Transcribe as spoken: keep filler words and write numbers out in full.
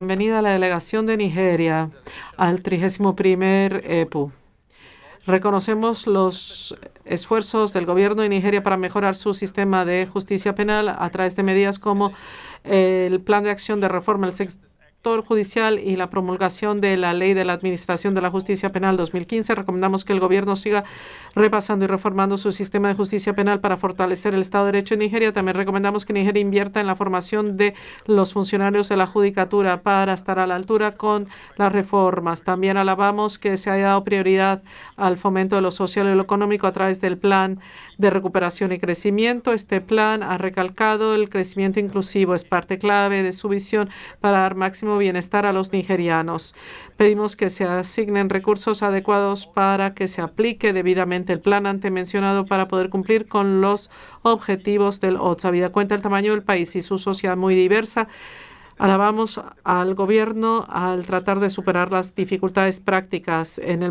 bienvenida a la delegación de Nigeria al trigésimo primer E P U. Reconocemos los esfuerzos del gobierno de Nigeria para mejorar su sistema de justicia penal a través de medidas como el Plan de Acción de Reforma del Sector Judicial y la promulgación de la Ley de la Administración de la Justicia Penal dos mil quince. Recomendamos que el gobierno siga repasando y reformando su sistema de justicia penal para fortalecer el Estado de Derecho en Nigeria. También recomendamos que Nigeria invierta en la formación de los funcionarios de la judicatura para estar a la altura con las reformas. También alabamos que se haya dado prioridad al fomento de lo social y lo económico a través del Plan de Recuperación y Crecimiento. Este plan ha recalcado el crecimiento inclusivo. Es parte clave de su visión para dar máximo bienestar a los nigerianos. Pedimos que se asignen recursos adecuados para que se aplique debidamente el plan antes mencionado para poder cumplir con los objetivos del O T S. Habida cuenta el tamaño del país y su sociedad muy diversa, alabamos al gobierno al tratar de superar las dificultades prácticas en el